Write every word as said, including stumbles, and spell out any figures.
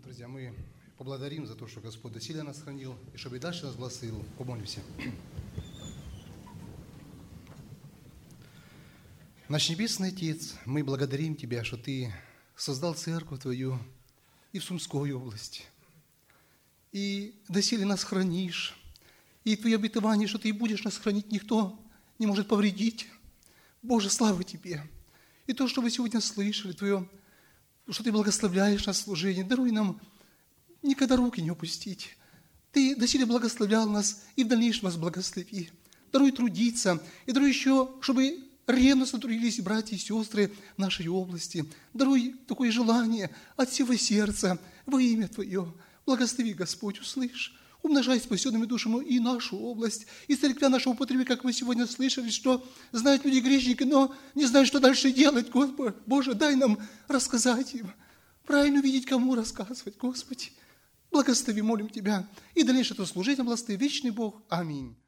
Друзья, мы поблагодарим за то, что Господь доселе нас хранил, и чтобы и дальше нас благословил. Помолимся. Наш Небесный Отец, мы благодарим Тебя, что Ты создал церковь Твою и в Сумской области. И доселе нас хранишь. И Твое обетование, что Ты будешь нас хранить, никто не может повредить. Боже, слава Тебе! И то, что вы сегодня слышали, Твое, что Ты благословляешь нас в служении, даруй нам никогда руки не опустить. Ты доселе благословлял нас, и в дальнейшем нас благослови. Даруй трудиться, и даруй еще, чтобы ревностно трудились братья и сестры в нашей области. Даруй такое желание от всего сердца во имя Твое. Благослови, Господь, услышь. Умножай спасенными душами и нашу область, и церквя нашего употреби, как мы сегодня слышали, что знают люди грешники, но не знают, что дальше делать. Господи, Боже, дай нам рассказать им, правильно видеть, кому рассказывать, Господи. Благослови, молим Тебя, и дальнейшее это служение, благослови, вечный Бог. Аминь.